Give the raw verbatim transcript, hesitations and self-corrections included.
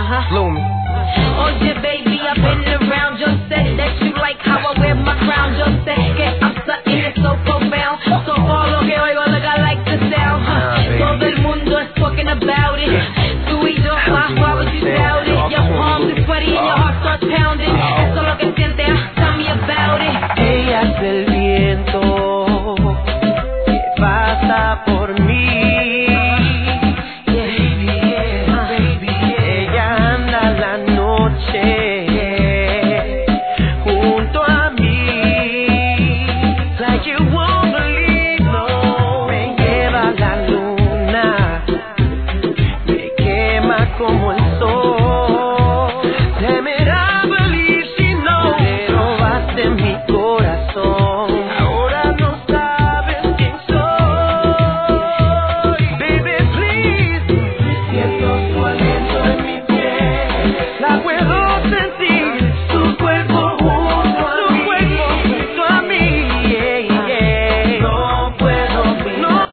Uh-huh. Bloomy. Oh yeah, baby, I've been around. Just said that you like how I wear my crown. Just said que I'm something that's so profound. So all lo que oigo, like I like the sound. Huh? Todo el mundo is talking about it. Tú y yo, my why would you doubt it? Your palms are sweaty and your heart starts pounding. Eso es lo que siente, tell me about it. Ella es el viento que pasa por mí. Como el sol, temerá believe si no, te robaste mi corazón.